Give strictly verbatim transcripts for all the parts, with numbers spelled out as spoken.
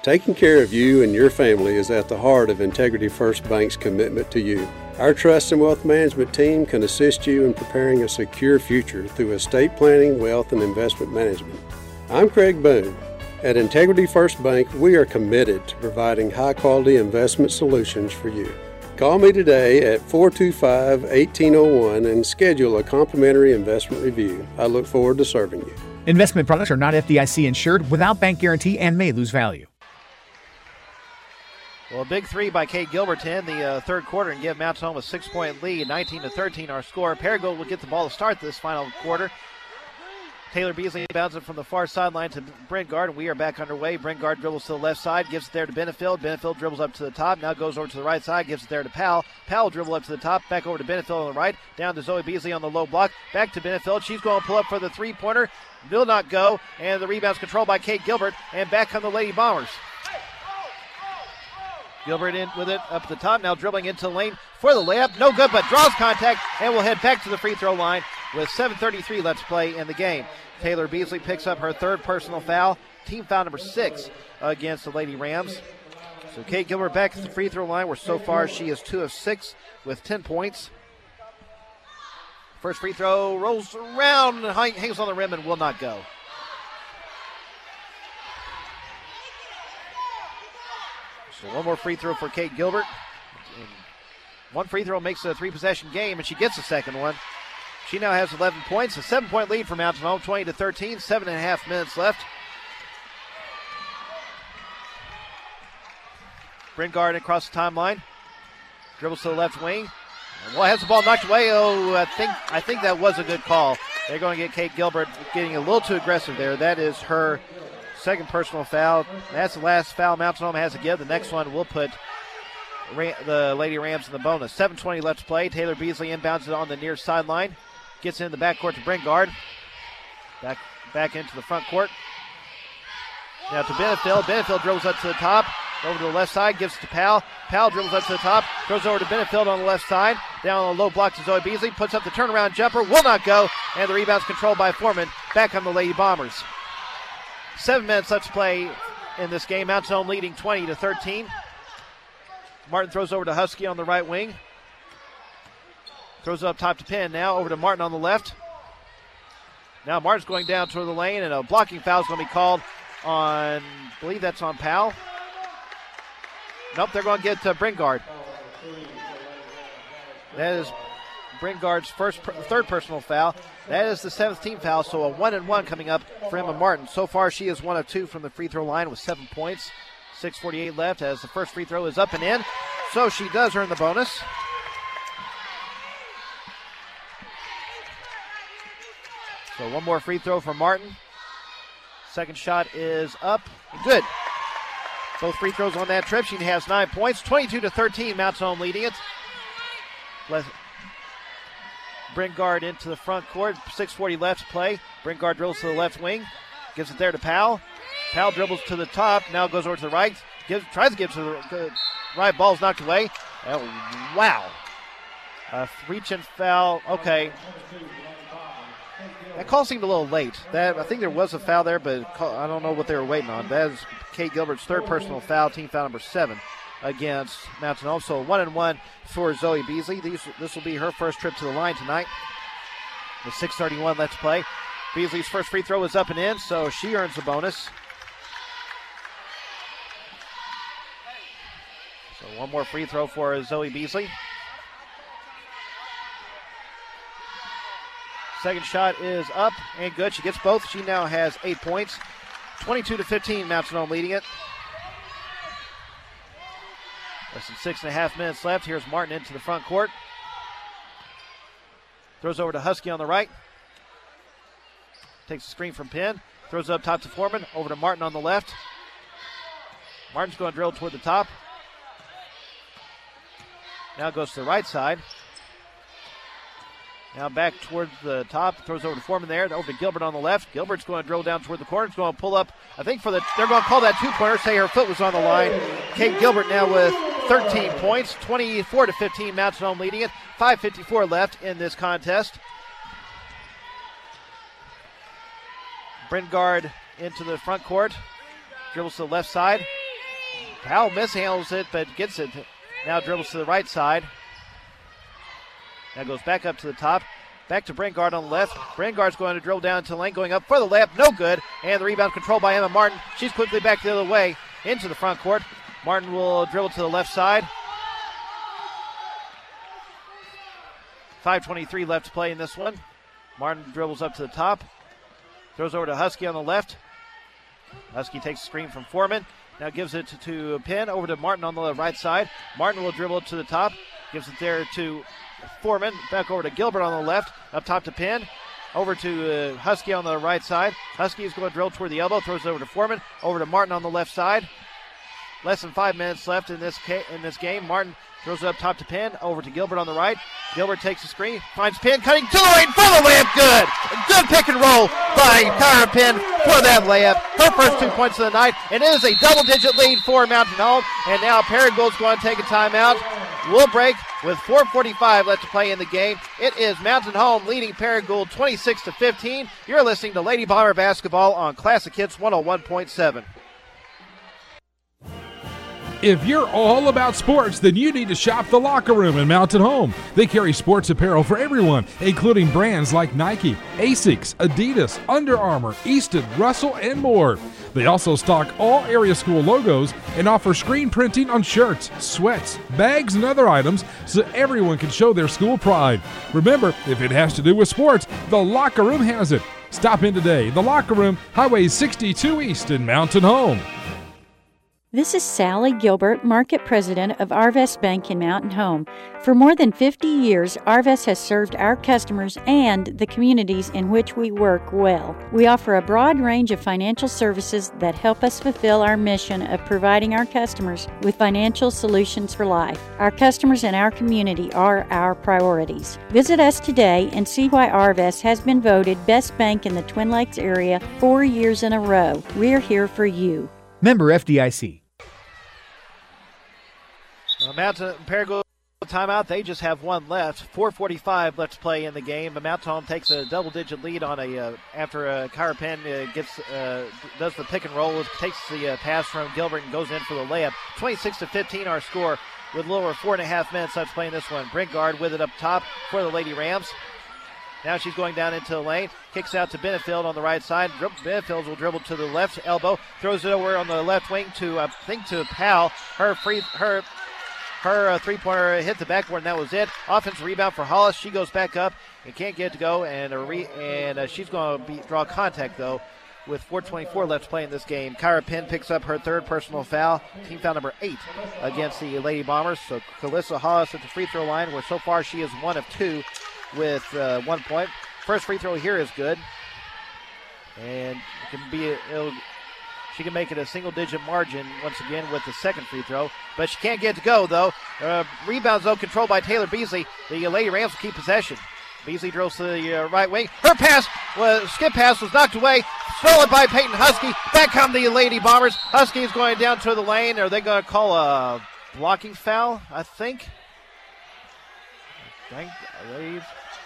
Taking care of you and your family is at the heart of Integrity First Bank's commitment to you. Our trust and wealth management team can assist you in preparing a secure future through estate planning, wealth, and investment management. I'm Craig Boone. At Integrity First Bank, we are committed to providing high-quality investment solutions for you. Call me today at four two five, one eight zero one and schedule a complimentary investment review. I look forward to serving you. Investment products are not F D I C insured, without bank guarantee, and may lose value. Well, a big three by Kate Gilbert to end the uh, third quarter and give Mountain Home a six-point lead, nineteen to thirteen our score. Paragould will get the ball to start this final quarter. Taylor Beasley bounces it from the far sideline to Brentgard, and we are back underway. Brentgard dribbles to the left side, gives it there to Benefield. Benefield dribbles up to the top, now goes over to the right side, gives it there to Powell. Powell dribble up to the top, back over to Benefield on the right, down to Zoe Beasley on the low block, back to Benefield. She's going to pull up for the three-pointer, will not go, and the rebound's controlled by Kate Gilbert, and back come the Lady Bombers. Gilbert in with it up the top, now dribbling into the lane for the layup. No good, but draws contact, and will head back to the free throw line with seven thirty-three left to play in the game. Taylor Beasley picks up her third personal foul, team foul number six against the Lady Rams. So Kate Gilbert back at the free throw line, where so far she is two of six with ten points. First free throw rolls around, hangs on the rim, and will not go. So one more free throw for Kate Gilbert. And one free throw makes it a three-possession game, and she gets the second one. She now has eleven points, a seven-point lead for Mountain Home, twenty to thirteen, seven and a half minutes left. Brentgard across the timeline, dribbles to the left wing. Well, has the ball knocked away. Oh, I think I think that was a good call. They're going to get Kate Gilbert getting a little too aggressive there. That is her second personal foul. That's the last foul Mountain Home has to give. The next one will put the Lady Rams in the bonus. seven twenty left to play. Taylor Beasley inbounds it on the near sideline. Gets in the backcourt to Brentgard. Back back into the front court. Now to Benefield. Benefield dribbles up to the top. Over to the left side. Gives it to Powell. Powell dribbles up to the top. Throws over to Benefield on the left side. Down on the low block to Zoe Beasley. Puts up the turnaround jumper. Will not go. And the rebound's controlled by Foreman. Back on the Lady Bombers. Seven minutes left to play in this game. Mountain Home leading twenty to thirteen. Martin throws over to Husky on the right wing. Throws it up top to Penn now. Over to Martin on the left. Now Martin's going down toward the lane, and a blocking foul is going to be called on, I believe that's on Powell. Nope, they're going to get uh, Brentgard. That is Brentgard's first, third personal foul. That is the seventh team foul, so a one and one coming up for Emma Martin. So far, she is one of two from the free throw line with seven points. six forty-eight left as the first free throw is up and in. So she does earn the bonus. So one more free throw for Martin. Second shot is up. Good. Both free throws on that trip. She has nine points. twenty-two to thirteen, Mountain Home leading it. Brentgard into the front court. six forty left to play. Brentgard drills to the left wing. Gives it there to Powell. Powell dribbles to the top. Now goes over to the right. Gives, tries to give to the, the right. Ball's knocked away. Oh, wow. A reach and foul. Okay. That call seemed a little late. That I think there was a foul there, but I don't know what they were waiting on. That is Kate Gilbert's third personal foul, team foul number seven against Mountain Home. So one and one for Zoe Beasley. These, this will be her first trip to the line tonight. With six thirty-one left to play. Beasley's first free throw is up and in, so she earns the bonus. So one more free throw for Zoe Beasley. Second shot is up and good. She gets both. She now has eight points. twenty-two to fifteen, Mountain Home leading it. Less than six and a half minutes left. Here's Martin into the front court. Throws over to Husky on the right. Takes a screen from Penn. Throws it up top to Foreman. Over to Martin on the left. Martin's going to drill toward the top. Now goes to the right side. Now back toward the top. Throws over to Foreman there. Over to Gilbert on the left. Gilbert's going to drill down toward the corner. He's going to pull up, I think, for the, they're going to call that two-pointer. Say her foot was on the line. Kate Gilbert now with thirteen points. twenty-four to fifteen, Mountain Home leading it. five fifty-four left in this contest. Brentgard into the front court. Dribbles to the left side. Powell mishandles it, but gets it. Now dribbles to the right side. Now goes back up to the top. Back to Brengard on the left. Brengard's going to dribble down to the lane, going up for the layup. No good. And the rebound controlled by Emma Martin. She's quickly back the other way into the front court. Martin will dribble to the left side. five twenty-three left to play in this one. Martin dribbles up to the top. Throws over to Husky on the left. Husky takes a screen from Foreman. Now gives it to, to Penn. Over to Martin on the right side. Martin will dribble to the top. Gives it there to Foreman. Back over to Gilbert on the left. Up top to Penn. Over to uh, Husky on the right side. Husky is going to drill toward the elbow. Throws it over to Foreman. Over to Martin on the left side. Less than five minutes left in this ca- in this game. Martin throws it up top to Penn. Over to Gilbert on the right. Gilbert takes the screen. Finds Penn cutting to the lane for the layup. Good. Good pick and roll by Kyra Penn for that layup. Her first two points of the night. And it is a double-digit lead for Mountain Home. And now Paragold's going to take a timeout. We'll break with four forty-five left to play in the game. It is Mountain Home leading Paragould twenty-six to fifteen. You're listening to Lady Bomber Basketball on Classic Hits one oh one point seven. If you're all about sports, then you need to shop The Locker Room in Mountain Home. They carry sports apparel for everyone, including brands like Nike, Asics, Adidas, Under Armour, Easton, Russell, and more. They also stock all area school logos and offer screen printing on shirts, sweats, bags, and other items so everyone can show their school pride. Remember, if it has to do with sports, The Locker Room has it. Stop in today. The Locker Room, Highway sixty-two East in Mountain Home. This is Sally Gilbert, Market President of Arvest Bank in Mountain Home. For more than fifty years, Arvest has served our customers and the communities in which we work well. We offer a broad range of financial services that help us fulfill our mission of providing our customers with financial solutions for life. Our customers and our community are our priorities. Visit us today and see why Arvest has been voted Best Bank in the Twin Lakes area four years in a row. We're here for you. Member F D I C. Uh, Mountain Paragould timeout. They just have one left. four forty-five left to play in the game. But Mountain Home takes a double-digit lead on a uh, after uh, Kyra Penn uh, gets uh, does the pick and roll, takes the uh, pass from Gilbert and goes in for the layup. twenty-six to fifteen our score with a little over four and a half minutes left to play in this one. Brengard with it up top for the Lady Rams. Now she's going down into the lane. Kicks out to Benefield on the right side. Benefield will dribble to the left elbow. Throws it over on the left wing to, I think, to Powell. Her free, her, her uh, three-pointer hit the backboard, and that was it. Offensive rebound for Hollis. She goes back up and can't get it to go, and a re, and uh, she's going to be, draw contact, though, with four twenty-four left to play in this game. Kyra Penn picks up her third personal foul, team foul number eight against the Lady Bombers. So Calissa Hollis at the free throw line, where so far she is one of two with uh, one point. First free throw here is good, and it can be it'll, she can make it a single-digit margin once again with the second free throw, but she can't get it to go though. Uh, rebounds though controlled by Taylor Beasley. The uh, Lady Rams will keep possession. Beasley drills to the uh, right wing. Her pass, was skip pass, was knocked away. Stolen by Peyton Husky. Back come the Lady Bombers. Husky is going down to the lane. Are they going to call a blocking foul? I think. I think they,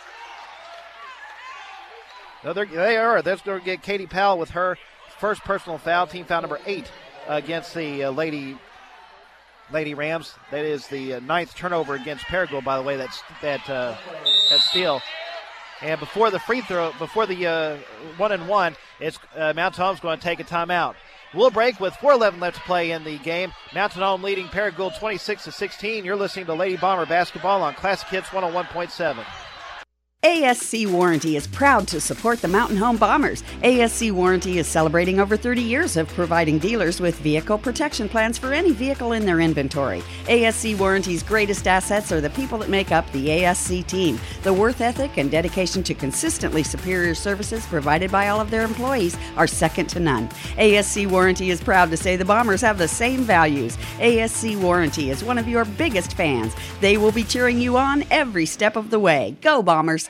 no, they're, they are. They're going to get Katie Powell with her first personal foul, team foul number eight against the uh, Lady Lady Rams. That is the uh, ninth turnover against Paragould, by the way. That's that uh, that steal. And before the free throw, before the uh, one and one, it's uh, Mountain Home's going to take a timeout. We'll break with four eleven left to play in the game. Mountain Home leading Paragould twenty-six to sixteen. You're listening to Lady Bomber Basketball on Classic Hits one oh one point seven. A S C Warranty is proud to support the Mountain Home Bombers. A S C Warranty is celebrating over thirty years of providing dealers with vehicle protection plans for any vehicle in their inventory. A S C Warranty's greatest assets are the people that make up the A S C team. The worth ethic and dedication to consistently superior services provided by all of their employees are second to none. A S C Warranty is proud to say the Bombers have the same values. A S C Warranty is one of your biggest fans. They will be cheering you on every step of the way. Go Bombers!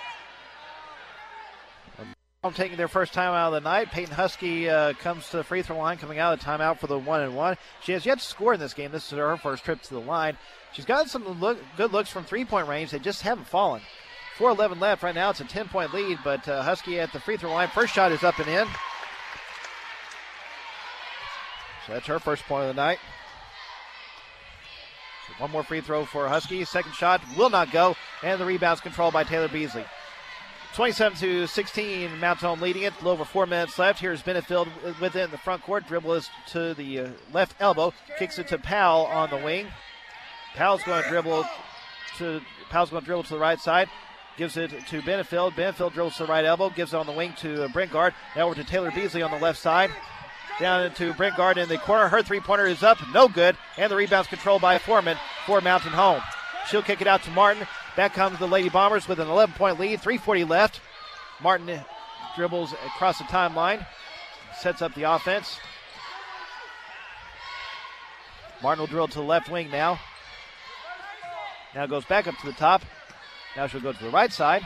Taking their first time out of the night. Peyton Husky uh, comes to the free throw line, coming out of the timeout for the one and one. She has yet to score in this game. This is her first trip to the line. She's got some look, good looks from three-point range. They just haven't fallen. four eleven left. Right now it's a ten-point lead, but uh, Husky at the free throw line. First shot is up and in. So that's her first point of the night. One more free throw for Husky. Second shot will not go, and the rebound's controlled by Taylor Beasley. twenty-seven to sixteen, Mount Home leading it. A little over four minutes left. Here's Benefield within the front court. Dribble is to the uh, left elbow. Kicks it to Powell on the wing. Powell's going to dribble to Powell's going to dribble to the right side. Gives it to Benefield. Benefield dribbles to the right elbow. Gives it on the wing to uh, Brentgard. Now over to Taylor Beasley on the left side. Down into Brentgard in the corner. Her three-pointer is up. No good. And the rebound's controlled by Foreman for Mountain Home. She'll kick it out to Martin. Back comes the Lady Bombers with an eleven-point lead. three forty left. Martin dribbles across the timeline. Sets up the offense. Martin will drill to the left wing now. Now goes back up to the top. Now she'll go to the right side.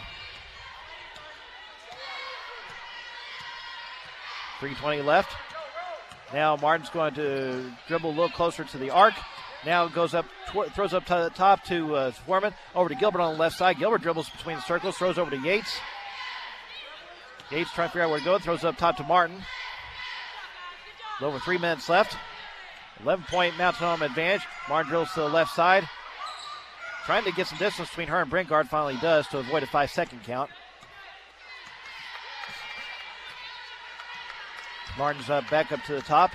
three twenty left. Now Martin's going to dribble a little closer to the arc. Now goes up, tw- throws up to the top to uh, Foreman. Over to Gilbert on the left side. Gilbert dribbles between the circles, throws over to Yates. Yates trying to figure out where to go. Throws up top to Martin. A little over three minutes left. eleven-point Mountain Home advantage. Martin drills to the left side. Trying to get some distance between her and Brentgard. Finally does to avoid a five-second count. Martin's uh, back up to the top.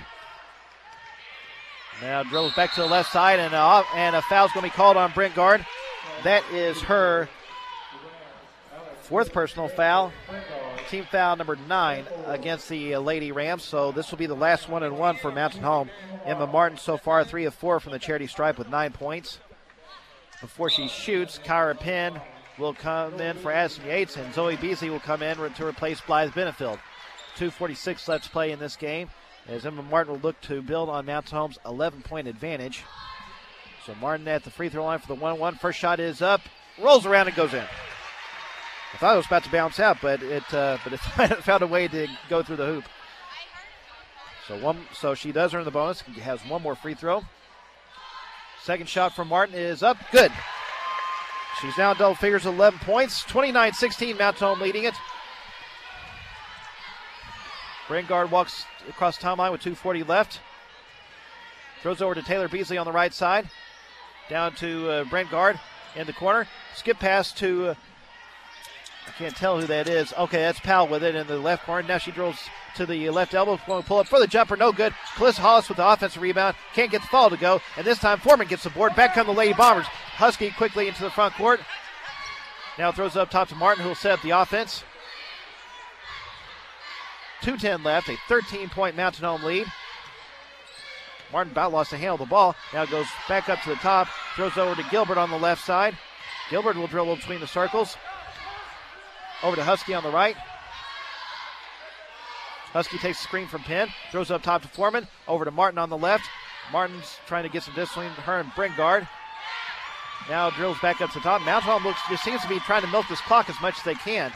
Now drills back to the left side, and, uh, and a foul's going to be called on Brentgard. That is her fourth personal foul. Team foul number nine against the uh, Lady Rams. So this will be the last one and one for Mountain Home. Emma Martin so far three of four from the charity stripe with nine points. Before she shoots, Kyra Penn will come in for Addison Yates, and Zoe Beasley will come in to replace Blythe Benefield. two forty-six left to play in this game, as Emma Martin will look to build on Mountain Home's eleven-point advantage. So Martin at the free throw line for the one one. First shot is up, rolls around and goes in. I thought it was about to bounce out, but it uh, but it found a way to go through the hoop. So one, so she does earn the bonus. Has one more free throw. Second shot from Martin is up, good. She's now in double figures, eleven points. twenty-nine sixteen, Mountain Home leading it. Brentgard walks across the timeline with two forty left. Throws over to Taylor Beasley on the right side. Down to uh, Brentgard in the corner. Skip pass to, uh, I can't tell who that is. Okay, that's Powell with it in the left corner. Now she drills to the left elbow. Going to pull up for the jumper, no good. Calissa Hollis with the offensive rebound. Can't get the fall to go. And this time Foreman gets the board. Back come the Lady Bombers. Husky quickly into the front court. Now throws it up top to Martin, who will set up the offense. two ten left, a thirteen-point Mountain Home lead. Martin about lost the handle of the ball. Now goes back up to the top. Throws over to Gilbert on the left side. Gilbert will dribble between the circles. Over to Husky on the right. Husky takes the screen from Penn. Throws up top to Foreman. Over to Martin on the left. Martin's trying to get some distance between her and Brentgard. Now drills back up to the top. Mountain Home looks, just seems to be trying to milk this clock as much as they can.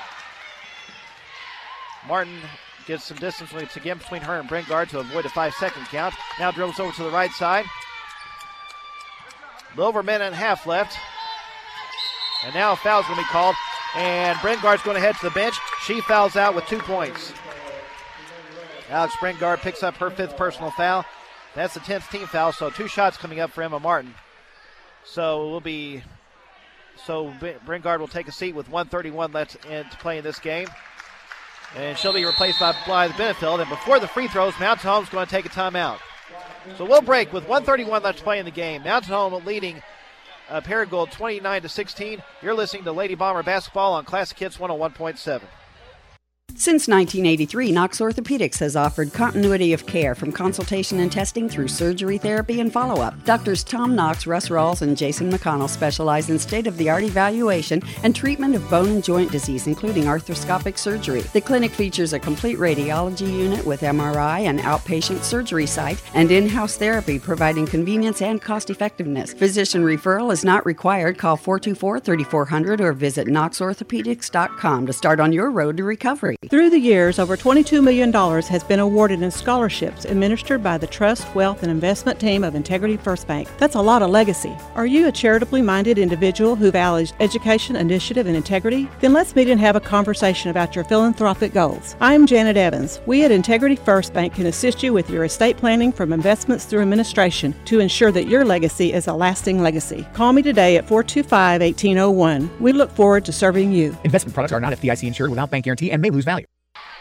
Martin gets some distance once again between her and Brentgard to avoid a five-second count. Now dribbles over to the right side. A little over a minute and a half left. And now a foul's going to be called. And Brentgard's going to head to the bench. She fouls out with two points. Alex Brentgard picks up her fifth personal foul. That's the tenth team foul, so two shots coming up for Emma Martin. So it will be, so Brentgard will take a seat with one thirty-one left in, to play in this game. And she'll be replaced by Blythe Benefield. And before the free throws, Mountain Home's going to take a timeout. So we'll break with one thirty-one left to play in the game. Mountain Home leading uh, Paragould twenty-nine to sixteen. You're listening to Lady Bomber Basketball on Classic Hits one oh one point seven. Since nineteen eighty-three, Knox Orthopedics has offered continuity of care from consultation and testing through surgery, therapy, and follow-up. Doctors Tom Knox, Russ Rawls, and Jason McConnell specialize in state-of-the-art evaluation and treatment of bone and joint disease, including arthroscopic surgery. The clinic features a complete radiology unit with M R I and outpatient surgery site and in-house therapy, providing convenience and cost-effectiveness. Physician referral is not required. Call four two four, three four zero zero or visit knox orthopedics dot com to start on your road to recovery. Through the years, over twenty-two million dollars has been awarded in scholarships administered by the Trust, Wealth, and Investment team of Integrity First Bank. That's a lot of legacy. Are you a charitably minded individual who values education, initiative, and integrity? Then let's meet and have a conversation about your philanthropic goals. I am Janet Evans. We at Integrity First Bank can assist you with your estate planning from investments through administration to ensure that your legacy is a lasting legacy. Call me today at four two five, one eight zero one. We look forward to serving you. Investment products are not F D I C insured without bank guarantee and may lose value.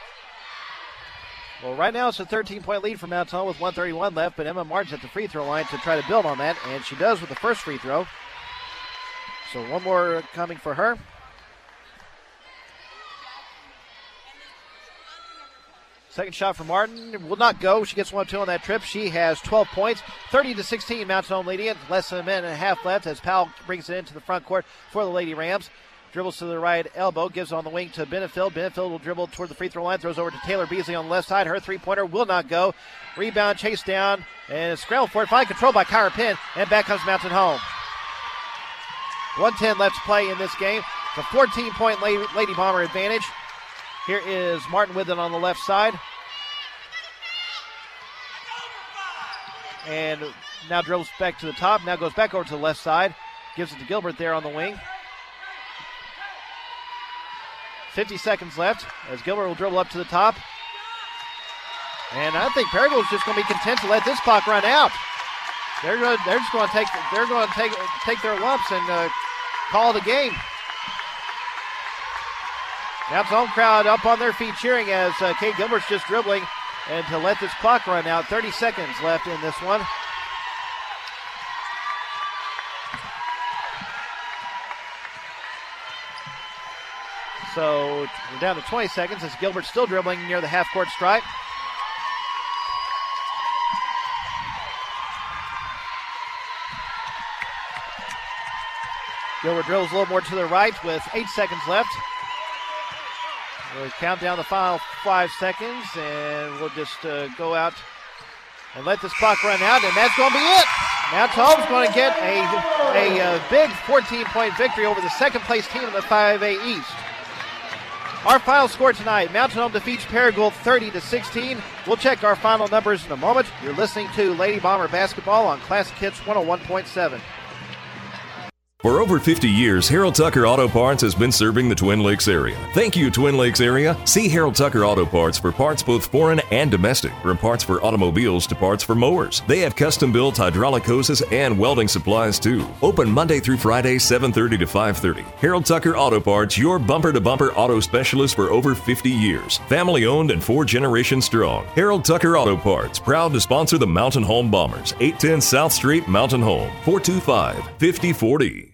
Well, right now it's a thirteen-point lead for Mount Tom with one thirty-one left, but Emma Martin's at the free throw line to try to build on that, and she does with the first free throw. So one more coming for her. Second shot for Martin will not go. She gets one two on that trip. She has twelve points, thirty to sixteen. Mount Tom leading it. Less than a minute and a half left as Powell brings it into the front court for the Lady Rams. Dribbles to the right elbow, gives on the wing to Benefield. Benefield will dribble toward the free throw line, throws over to Taylor Beasley on the left side. Her three-pointer will not go. Rebound, chase down, and scramble for it. Finally controlled by Kyra Penn, and back comes Mountain Home. one ten left to play in this game. It's a fourteen-point Lady Bomber advantage. Here is Martin with it on the left side. And now dribbles back to the top. Now goes back over to the left side. Gives it to Gilbert there on the wing. fifty seconds left as Gilbert will dribble up to the top. And I think Paragould is just going to be content to let this clock run out. They're going to, they're just going to take they're going to take take their lumps and uh, call the game. Now it's home crowd up on their feet cheering as uh, Kate Gilbert's just dribbling and to let this clock run out. thirty seconds left in this one. So we're down to twenty seconds as Gilbert's still dribbling near the half-court stripe. Gilbert drills a little more to the right with eight seconds left. We'll count down the final five seconds, and we'll just uh, go out and let this clock run out, and that's going to be it. Now Tom's going to get a, a, a big fourteen-point victory over the second-place team in the five A East. Our final score tonight, Mountain Home defeats Paragould thirty to sixteen. We'll check our final numbers in a moment. You're listening to Lady Bomber Basketball on Classic Hits one oh one point seven. For over fifty years, Harold Tucker Auto Parts has been serving the Twin Lakes area. Thank you, Twin Lakes area. See Harold Tucker Auto Parts for parts both foreign and domestic, from parts for automobiles to parts for mowers. They have custom-built hydraulic hoses and welding supplies, too. Open Monday through Friday, seven thirty to five thirty. Harold Tucker Auto Parts, your bumper-to-bumper auto specialist for over fifty years. Family-owned and four generations strong. Harold Tucker Auto Parts, proud to sponsor the Mountain Home Bombers. eight ten South Street, Mountain Home. four two five, five oh four oh.